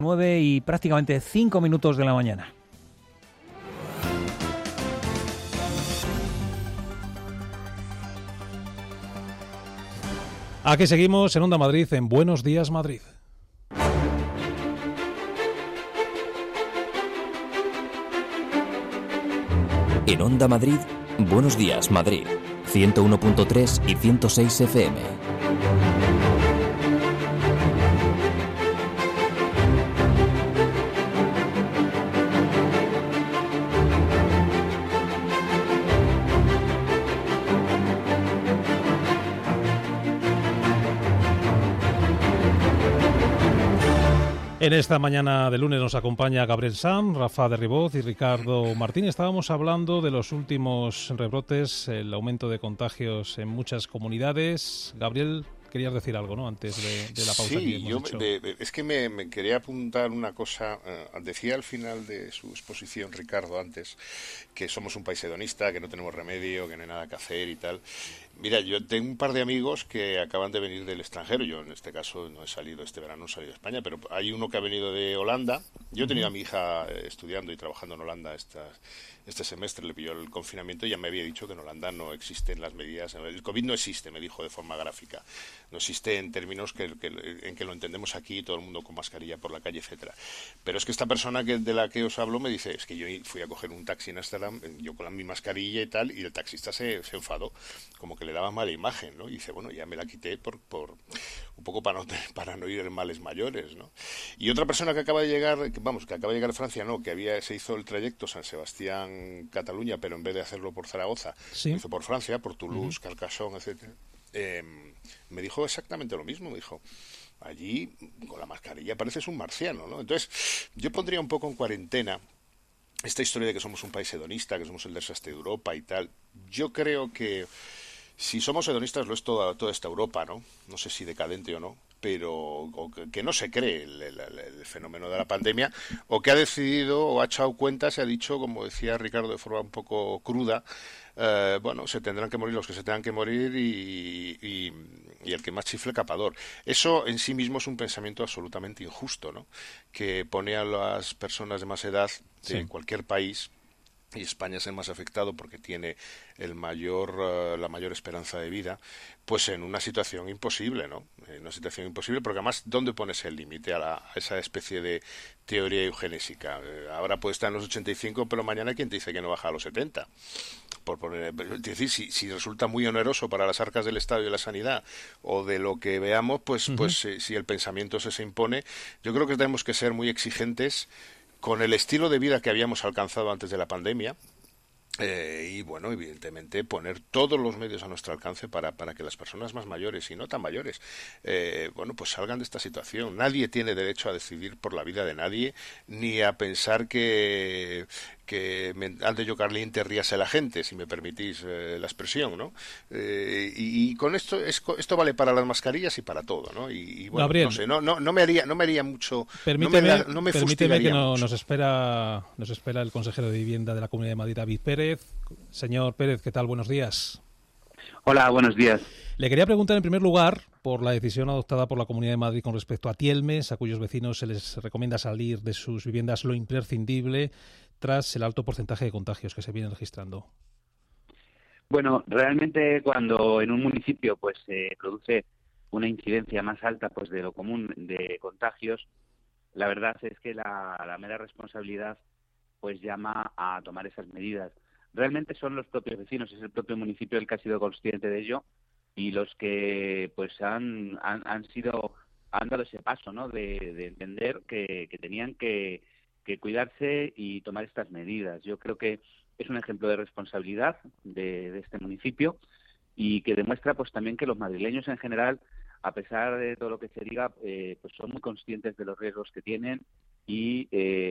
9 y prácticamente 5 minutos de la mañana. Aquí seguimos en Onda Madrid, en Buenos Días Madrid. En Onda Madrid, Buenos Días Madrid, 101.3 y 106 FM. En esta mañana de lunes nos acompaña Gabriel Sanz, Rafa de Riboz y Ricardo Martín. Estábamos hablando de los últimos rebrotes, el aumento de contagios en muchas comunidades. Gabriel, querías decir algo, ¿no? Antes de la pausa. Sí, es que me quería apuntar una cosa. Decía al final de su exposición Ricardo antes que somos un país hedonista, que no tenemos remedio, que no hay nada que hacer y tal. Mira, yo tengo un par de amigos que acaban de venir del extranjero. Yo en este caso no he salido este verano, no he salido de España, pero hay uno que ha venido de Holanda. Yo he tenido a mi hija estudiando y trabajando en Holanda este semestre, le pilló el confinamiento y ya me había dicho que en Holanda no existen las medidas. El COVID no existe, me dijo de forma gráfica. No existe en términos en que lo entendemos aquí, todo el mundo con mascarilla por la calle, etcétera. Pero es que esta persona de la que os hablo me dice, es que yo fui a coger un taxi en Ámsterdam, yo con mi mascarilla y tal, y el taxista se enfadó, como que le daba mala imagen, ¿no? Y dice, bueno, ya me la quité por un poco para no ir en males mayores, ¿no? Y otra persona que acaba de llegar, que acaba de llegar a Francia, no, se hizo el trayecto San Sebastián Cataluña, pero en vez de hacerlo por Zaragoza, lo hizo por Francia, por Toulouse, Carcassonne, etcétera. Me dijo exactamente lo mismo, me dijo, allí con la mascarilla pareces un marciano, ¿no? Entonces, yo pondría un poco en cuarentena esta historia de que somos un país hedonista, que somos el desastre de Europa y tal. Yo creo que si somos hedonistas lo es toda esta Europa, ¿no? No sé si decadente o no, pero que no se cree el fenómeno de la pandemia, o que ha decidido o ha echado cuenta, se ha dicho, como decía Ricardo de forma un poco cruda, bueno, se tendrán que morir los que se tengan que morir y el que más chifle capador. Eso en sí mismo es un pensamiento absolutamente injusto, ¿no? Que pone a las personas de más edad de cualquier país, y España es el más afectado porque tiene la mayor esperanza de vida, pues en una situación imposible, ¿no? En una situación imposible, porque además, ¿dónde pones el límite a esa especie de teoría eugenésica? Ahora puede estar en los 85, pero mañana ¿quién te dice que no baja a los 70? Es decir, si resulta muy oneroso para las arcas del Estado y de la sanidad, o de lo que veamos, pues si el pensamiento se impone, yo creo que tenemos que ser muy exigentes con el estilo de vida que habíamos alcanzado antes de la pandemia, y bueno, evidentemente poner todos los medios a nuestro alcance para que las personas más mayores y no tan mayores, bueno, pues salgan de esta situación. Nadie tiene derecho a decidir por la vida de nadie, ni a pensar que ande yo caliente ríase la gente, si me permitís la expresión, ¿no? Y con esto vale para las mascarillas y para todo, ¿no? Y bueno, Gabriel, no sé, no me haría mucho. Permíteme que mucho. nos espera el consejero de Vivienda de la Comunidad de Madrid, David Pérez. Señor Pérez, ¿qué tal? Buenos días. Hola, buenos días. Le quería preguntar en primer lugar por la decisión adoptada por la Comunidad de Madrid con respecto a Tielmes, a cuyos vecinos se les recomienda salir de sus viviendas lo imprescindible tras el alto porcentaje de contagios que se vienen registrando. Bueno, realmente cuando en un municipio pues se produce una incidencia más alta pues de lo común de contagios, la verdad es que la mera responsabilidad pues llama a tomar esas medidas. Realmente son los propios vecinos, es el propio municipio el que ha sido consciente de ello y los que pues han dado ese paso, ¿no? De entender que tenían que cuidarse y tomar estas medidas. Yo creo que es un ejemplo de responsabilidad de este municipio y que demuestra pues también que los madrileños en general, a pesar de todo lo que se diga, pues son muy conscientes de los riesgos que tienen y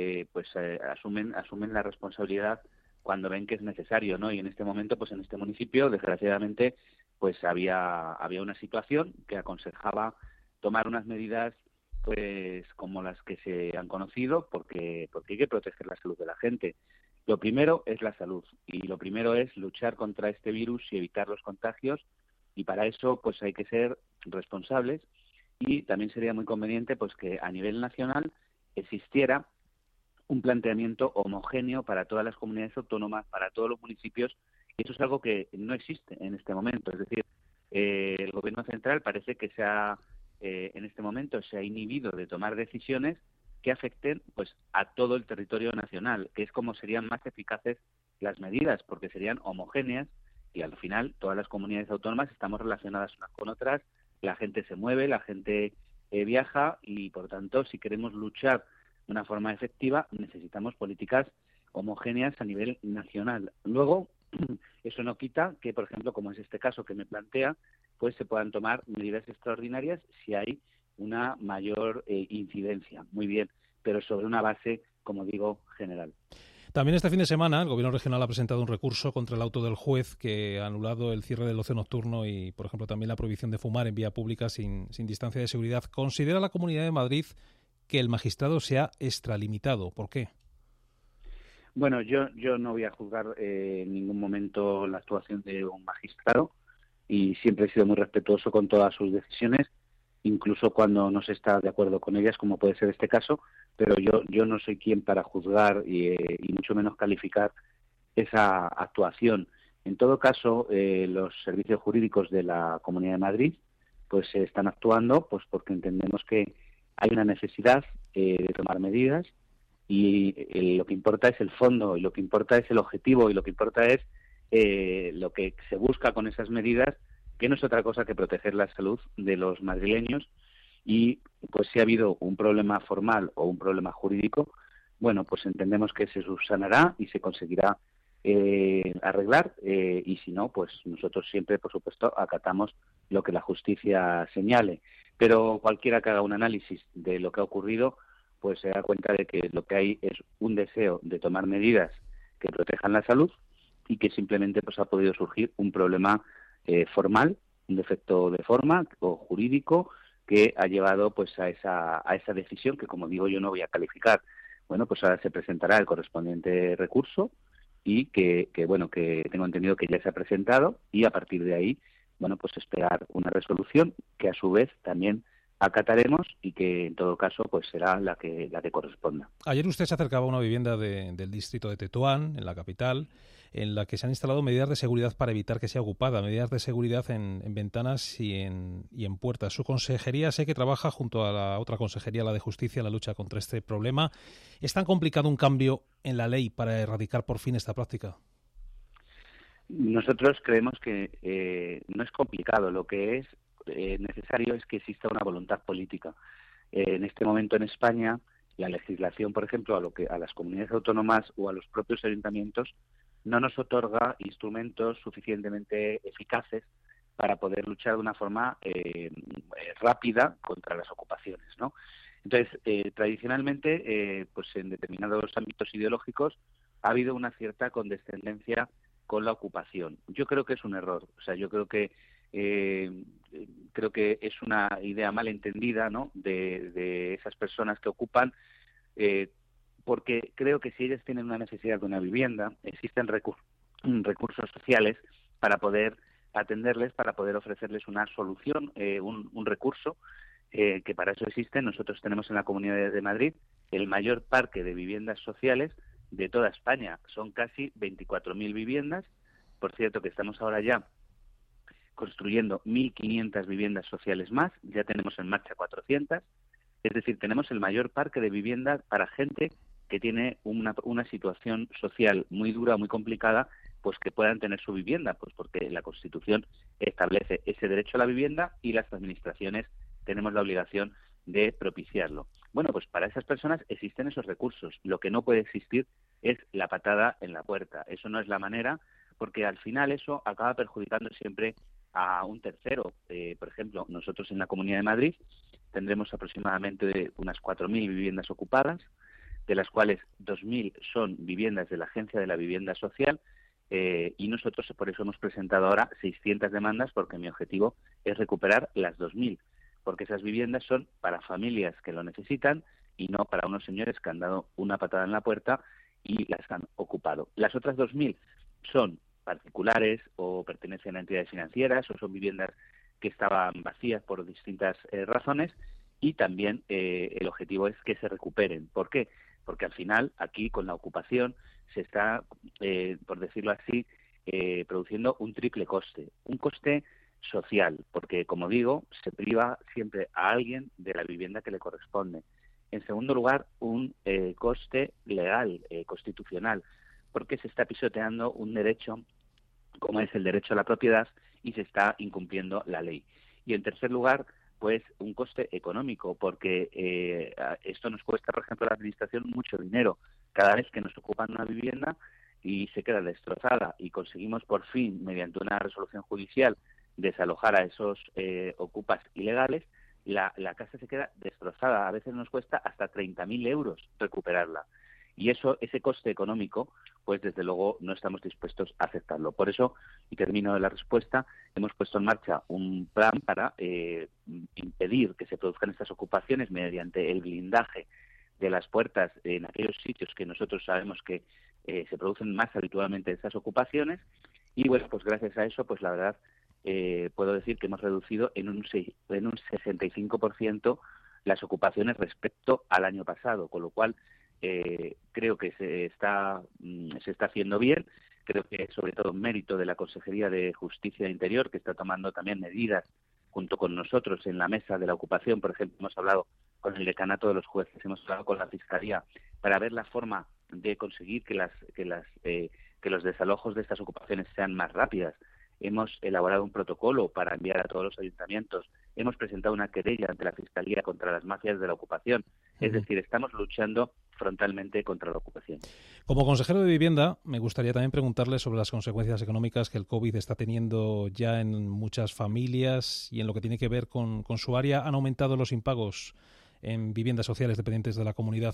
asumen la responsabilidad cuando ven que es necesario, ¿no? Y en este momento, pues en este municipio, desgraciadamente, pues había una situación que aconsejaba tomar unas medidas pues como las que se han conocido, porque hay que proteger la salud de la gente. Lo primero es la salud y lo primero es luchar contra este virus y evitar los contagios, y para eso pues hay que ser responsables, y también sería muy conveniente pues que a nivel nacional existiera un planteamiento homogéneo para todas las comunidades autónomas, para todos los municipios, y eso es algo que no existe en este momento. Es decir, el Gobierno central parece que en este momento se ha inhibido de tomar decisiones que afecten pues a todo el territorio nacional, que es como serían más eficaces las medidas, porque serían homogéneas y al final todas las comunidades autónomas estamos relacionadas unas con otras, la gente se mueve, la gente viaja y por tanto si queremos luchar de una forma efectiva necesitamos políticas homogéneas a nivel nacional. Luego, eso no quita que, por ejemplo, como es este caso que me plantea, pues se puedan tomar medidas extraordinarias si hay una mayor incidencia. Muy bien, pero sobre una base, como digo, general. También este fin de semana el Gobierno regional ha presentado un recurso contra el auto del juez que ha anulado el cierre del ocio nocturno y, por ejemplo, también la prohibición de fumar en vía pública sin distancia de seguridad. ¿Considera la Comunidad de Madrid que el magistrado se ha extralimitado? ¿Por qué? Bueno, yo no voy a juzgar en ningún momento la actuación de un magistrado y siempre he sido muy respetuoso con todas sus decisiones, incluso cuando no se está de acuerdo con ellas, como puede ser este caso, pero yo no soy quien para juzgar y mucho menos calificar esa actuación. En todo caso, los servicios jurídicos de la Comunidad de Madrid pues están actuando pues porque entendemos que hay una necesidad de tomar medidas y lo que importa es el fondo, y lo que importa es el objetivo, y lo que importa es lo que se busca con esas medidas, que no es otra cosa que proteger la salud de los madrileños. Y pues si ha habido un problema formal o un problema jurídico, bueno, pues entendemos que se subsanará y se conseguirá arreglar, y si no, pues nosotros siempre, por supuesto, acatamos lo que la justicia señale. Pero cualquiera que haga un análisis de lo que ha ocurrido, pues se da cuenta de que lo que hay es un deseo de tomar medidas que protejan la salud y que simplemente pues ha podido surgir un problema formal, un defecto de forma o jurídico que ha llevado pues a esa decisión que, como digo, yo no voy a calificar. Bueno, pues ahora se presentará el correspondiente recurso y que tengo entendido que ya se ha presentado y a partir de ahí, bueno, pues esperar una resolución que a su vez también acataremos y que en todo caso pues será la que corresponda. Ayer usted se acercaba a una vivienda del distrito de Tetuán, en la capital, en la que se han instalado medidas de seguridad para evitar que sea ocupada, medidas de seguridad en ventanas y en puertas. Su consejería sé que trabaja junto a la otra consejería, la de Justicia, en la lucha contra este problema. ¿Es tan complicado un cambio en la ley para erradicar por fin esta práctica? Nosotros creemos que no es complicado. Lo que es necesario es que exista una voluntad política. En este momento en España, la legislación, por ejemplo, a las comunidades autónomas o a los propios ayuntamientos, no nos otorga instrumentos suficientemente eficaces para poder luchar de una forma rápida contra las ocupaciones, ¿no? Entonces, tradicionalmente, pues en determinados ámbitos ideológicos ha habido una cierta condescendencia con la ocupación. Yo creo que es un error. O sea, yo creo que es una idea mal entendida, ¿no?, de esas personas que ocupan, porque creo que si ellas tienen una necesidad de una vivienda, existen recursos sociales para poder atenderles, para poder ofrecerles una solución, un recurso que para eso existe. Nosotros tenemos en la Comunidad de Madrid el mayor parque de viviendas sociales de toda España. Son casi 24.000 viviendas. Por cierto, que estamos ahora ya construyendo 1.500 viviendas sociales más, ya tenemos en marcha 400, es decir, tenemos el mayor parque de viviendas para gente que tiene una situación social muy dura, muy complicada, pues que puedan tener su vivienda, pues porque la Constitución establece ese derecho a la vivienda y las administraciones tenemos la obligación de propiciarlo. Bueno, pues para esas personas existen esos recursos. Lo que no puede existir es la patada en la puerta. Eso no es la manera, porque al final eso acaba perjudicando siempre a un tercero. Por ejemplo, nosotros en la Comunidad de Madrid tendremos aproximadamente unas 4.000 viviendas ocupadas, de las cuales 2.000 son viviendas de la Agencia de la Vivienda Social, y nosotros por eso hemos presentado ahora 600 demandas, porque mi objetivo es recuperar las 2.000, porque esas viviendas son para familias que lo necesitan y no para unos señores que han dado una patada en la puerta y las han ocupado. Las otras 2.000 son particulares o pertenecen a entidades financieras o son viviendas que estaban vacías por distintas razones y también el objetivo es que se recuperen. ¿Por qué? Porque al final aquí con la ocupación se está, por decirlo así, produciendo un triple coste. Un coste social, porque como digo, se priva siempre a alguien de la vivienda que le corresponde. En segundo lugar, un coste legal, constitucional, porque se está pisoteando un derecho como es el derecho a la propiedad y se está incumpliendo la ley. Y en tercer lugar, pues un coste económico, porque esto nos cuesta, por ejemplo, a la Administración mucho dinero. Cada vez que nos ocupan una vivienda y se queda destrozada y conseguimos por fin, mediante una resolución judicial, desalojar a esos ocupas ilegales, la casa se queda destrozada. A veces nos cuesta hasta 30.000 euros recuperarla. Y ese coste económico, pues desde luego no estamos dispuestos a aceptarlo. Por eso, y termino la respuesta, hemos puesto en marcha un plan para impedir que se produzcan estas ocupaciones mediante el blindaje de las puertas en aquellos sitios que nosotros sabemos que se producen más habitualmente estas ocupaciones. Y bueno, pues gracias a eso, pues la verdad, puedo decir que hemos reducido en un 65% las ocupaciones respecto al año pasado, con lo cual creo que se está haciendo bien. Creo que sobre todo mérito de la Consejería de Justicia e Interior, que está tomando también medidas junto con nosotros en la mesa de la ocupación. Por ejemplo, hemos hablado con el decanato de los jueces, hemos hablado con la Fiscalía para ver la forma de conseguir que los desalojos de estas ocupaciones sean más rápidas. Hemos elaborado un protocolo para enviar a todos los ayuntamientos. Hemos presentado una querella ante la Fiscalía contra las mafias de la ocupación. Es decir, estamos luchando frontalmente contra la ocupación. Como consejero de Vivienda, me gustaría también preguntarle sobre las consecuencias económicas que el COVID está teniendo ya en muchas familias y en lo que tiene que ver con su área. ¿Han aumentado los impagos en viviendas sociales dependientes de la comunidad?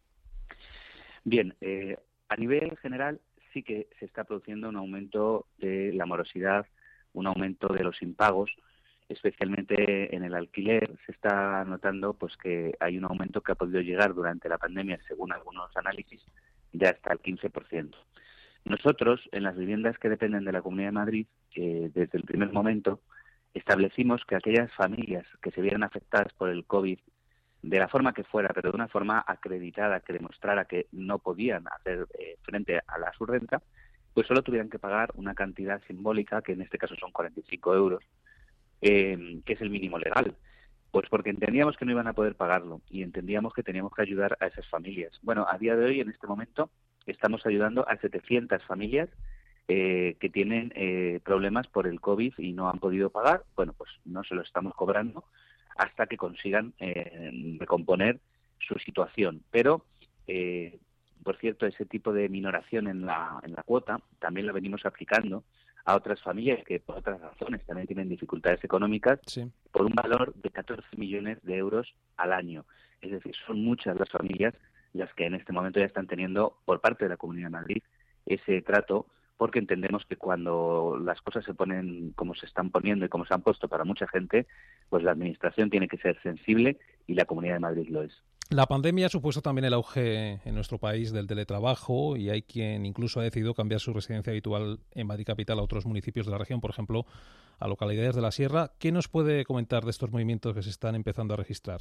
Bien, a nivel general sí que se está produciendo un aumento de la morosidad, un aumento de los impagos, especialmente en el alquiler. Se está notando pues que hay un aumento que ha podido llegar durante la pandemia, según algunos análisis, de hasta el 15%. Nosotros, en las viviendas que dependen de la Comunidad de Madrid, desde el primer momento, establecimos que aquellas familias que se vieran afectadas por el COVID, de la forma que fuera, pero de una forma acreditada, que demostrara que no podían hacer frente a su renta, pues solo tuvieran que pagar una cantidad simbólica, que en este caso son 45 euros, que es el mínimo legal. Pues porque entendíamos que no iban a poder pagarlo y entendíamos que teníamos que ayudar a esas familias. Bueno, a día de hoy, en este momento, estamos ayudando a 700 familias que tienen problemas por el COVID y no han podido pagar. Bueno, pues no se lo estamos cobrando hasta que consigan recomponer su situación. Pero, por cierto, ese tipo de minoración en la cuota también lo venimos aplicando a otras familias que por otras razones también tienen dificultades económicas, sí, por un valor de 14 millones de euros al año. Es decir, son muchas las familias las que en este momento ya están teniendo por parte de la Comunidad de Madrid ese trato, porque entendemos que cuando las cosas se ponen como se están poniendo y como se han puesto para mucha gente, pues la Administración tiene que ser sensible y la Comunidad de Madrid lo es. La pandemia ha supuesto también el auge en nuestro país del teletrabajo y hay quien incluso ha decidido cambiar su residencia habitual en Madrid capital a otros municipios de la región, por ejemplo, a localidades de la Sierra. ¿Qué nos puede comentar de estos movimientos que se están empezando a registrar?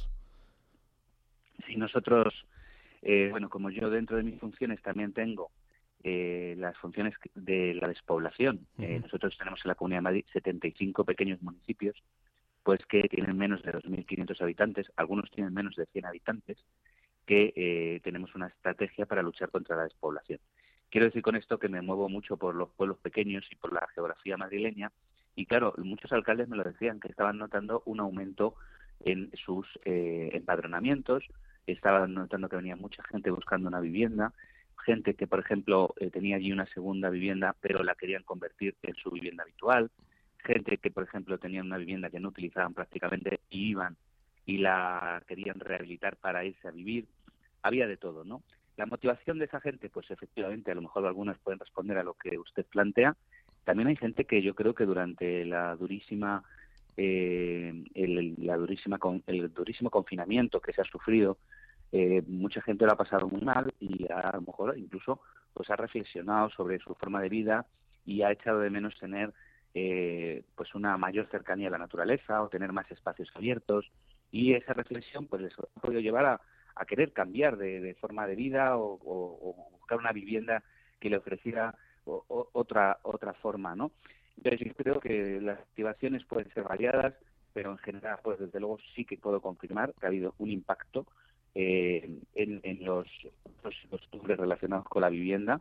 Sí, nosotros, bueno, como yo dentro de mis funciones también tengo las funciones de la despoblación. Nosotros tenemos en la Comunidad de Madrid 75 pequeños municipios, pues que tienen menos de 2.500 habitantes, algunos tienen menos de 100 habitantes, que tenemos una estrategia para luchar contra la despoblación. Quiero decir con esto que me muevo mucho por los pueblos pequeños y por la geografía madrileña, y claro, muchos alcaldes me lo decían, que estaban notando un aumento en sus empadronamientos, estaban notando que venía mucha gente buscando una vivienda, gente que, por ejemplo, tenía allí una segunda vivienda, pero la querían convertir en su vivienda habitual, gente que, por ejemplo, tenían una vivienda que no utilizaban prácticamente y iban y la querían rehabilitar para irse a vivir. Había de todo, ¿no? La motivación de esa gente, pues efectivamente, a lo mejor algunas pueden responder a lo que usted plantea. También hay gente que yo creo que durante el durísimo confinamiento que se ha sufrido, mucha gente lo ha pasado muy mal y a lo mejor incluso pues ha reflexionado sobre su forma de vida y ha echado de menos tener pues una mayor cercanía a la naturaleza o tener más espacios abiertos. Y esa reflexión pues les ha podido llevar a querer cambiar de forma de vida o buscar una vivienda que le ofreciera otra forma, ¿no? Entonces yo creo que las activaciones pueden ser variadas, pero en general, pues desde luego sí que puedo confirmar que ha habido un impacto en los costumbres relacionados con la vivienda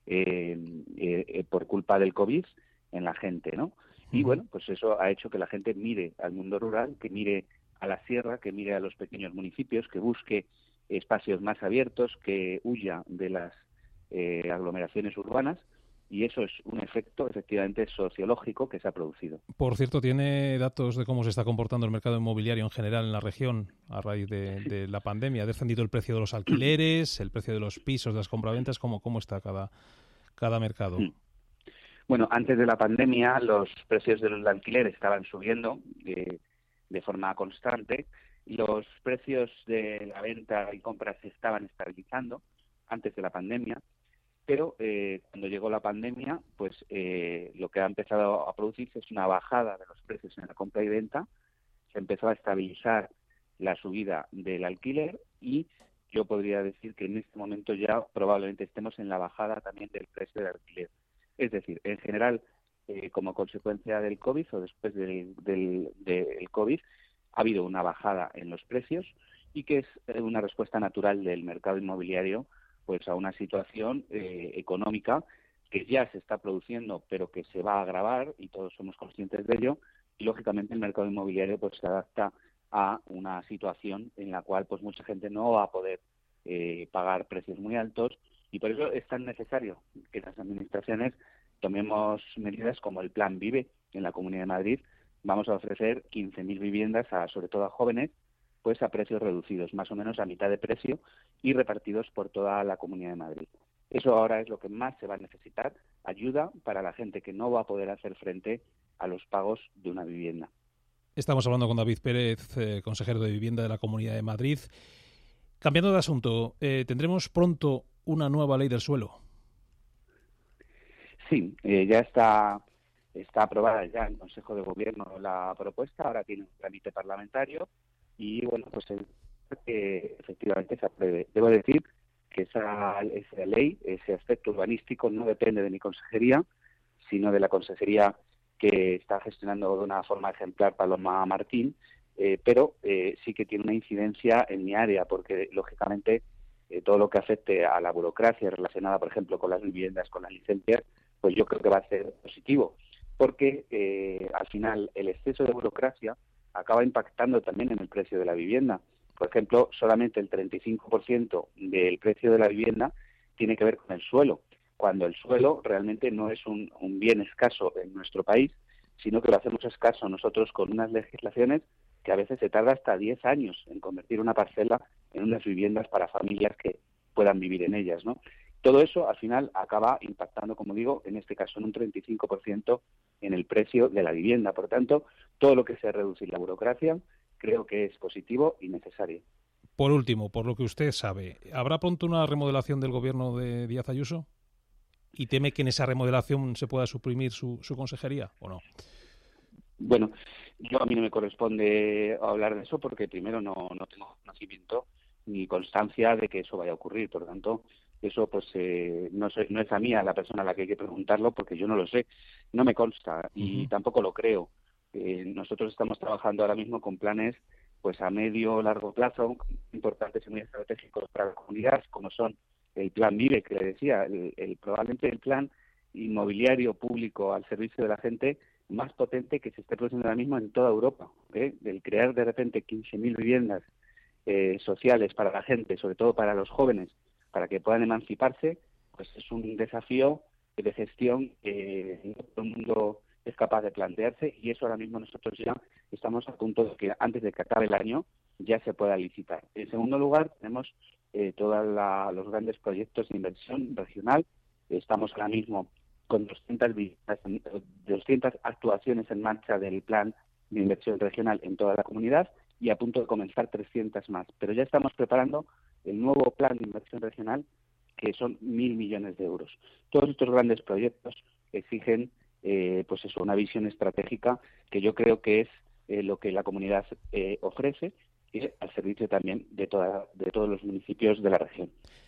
por culpa del COVID en la gente, ¿no? Y bueno, pues eso ha hecho que la gente mire al mundo rural, que mire a la sierra, que mire a los pequeños municipios, que busque espacios más abiertos, que huya de las aglomeraciones urbanas, y eso es un efecto efectivamente sociológico que se ha producido. Por cierto, ¿tiene datos de cómo se está comportando el mercado inmobiliario en general en la región a raíz de la pandemia? ¿Ha descendido el precio de los alquileres, el precio de los pisos, de las compraventas? ¿Cómo está cada mercado? Bueno, antes de la pandemia los precios de los alquileres estaban subiendo de forma constante y los precios de la venta y compra se estaban estabilizando antes de la pandemia, pero cuando llegó la pandemia, pues lo que ha empezado a producirse es una bajada de los precios en la compra y venta, se empezó a estabilizar la subida del alquiler y yo podría decir que en este momento ya probablemente estemos en la bajada también del precio del alquiler. Es decir, en general, como consecuencia del COVID o después del COVID, ha habido una bajada en los precios y que es una respuesta natural del mercado inmobiliario pues a una situación económica que ya se está produciendo pero que se va a agravar y todos somos conscientes de ello y lógicamente el mercado inmobiliario pues se adapta a una situación en la cual pues mucha gente no va a poder pagar precios muy altos y por eso es tan necesario que las administraciones tomemos medidas como el Plan Vive en la Comunidad de Madrid. Vamos a ofrecer 15.000 viviendas sobre todo a jóvenes pues a precios reducidos, más o menos a mitad de precio y repartidos por toda la Comunidad de Madrid. Eso ahora es lo que más se va a necesitar, ayuda para la gente que no va a poder hacer frente a los pagos de una vivienda. Estamos hablando con David Pérez, consejero de Vivienda de la Comunidad de Madrid. Cambiando de asunto, ¿tendremos pronto una nueva ley del suelo? Sí, ya está aprobada ya en Consejo de Gobierno la propuesta, ahora tiene un trámite parlamentario y bueno, pues efectivamente se apruebe. Debo decir que esa ley, ese aspecto urbanístico no depende de mi consejería, sino de la consejería que está gestionando de una forma ejemplar Paloma Martín, pero sí que tiene una incidencia en mi área, porque lógicamente todo lo que afecte a la burocracia relacionada, por ejemplo, con las viviendas, con las licencias, pues yo creo que va a ser positivo, porque al final el exceso de burocracia acaba impactando también en el precio de la vivienda. Por ejemplo, solamente el 35% del precio de la vivienda tiene que ver con el suelo, cuando el suelo realmente no es un bien escaso en nuestro país, sino que lo hacemos escaso nosotros con unas legislaciones que a veces se tarda hasta 10 años en convertir una parcela en unas viviendas para familias que puedan vivir en ellas, ¿no? Todo eso, al final, acaba impactando, como digo, en este caso en un 35% en el precio de la vivienda. Por tanto, todo lo que sea reducir la burocracia creo que es positivo y necesario. Por último, por lo que usted sabe, ¿habrá pronto una remodelación del gobierno de Díaz Ayuso? ¿Y teme que en esa remodelación se pueda suprimir su consejería o no? Bueno, a mí no me corresponde hablar de eso porque primero no tengo conocimiento ni constancia de que eso vaya a ocurrir. Por lo tanto, eso pues no es a mí a la persona a la que hay que preguntarlo porque yo no lo sé, no me consta y tampoco lo creo. Nosotros estamos trabajando ahora mismo con planes pues a medio largo plazo importantes y muy estratégicos para la comunidad, como son el Plan Vive, que le decía, probablemente el plan inmobiliario público al servicio de la gente más potente que se esté produciendo ahora mismo en toda Europa. El crear de repente 15.000 viviendas sociales para la gente, sobre todo para los jóvenes, para que puedan emanciparse, pues es un desafío de gestión que no todo el mundo es capaz de plantearse y eso ahora mismo nosotros ya estamos a punto de que antes de que acabe el año ya se pueda licitar. En segundo lugar, tenemos todos los grandes proyectos de inversión regional. Estamos ahora mismo con 200 actuaciones en marcha del plan de inversión regional en toda la comunidad y a punto de comenzar 300 más. Pero ya estamos preparando el nuevo plan de inversión regional, que son 1.000 millones de euros. Todos estos grandes proyectos exigen una visión estratégica que yo creo que es lo que la comunidad ofrece y al servicio también de todos los municipios de la región.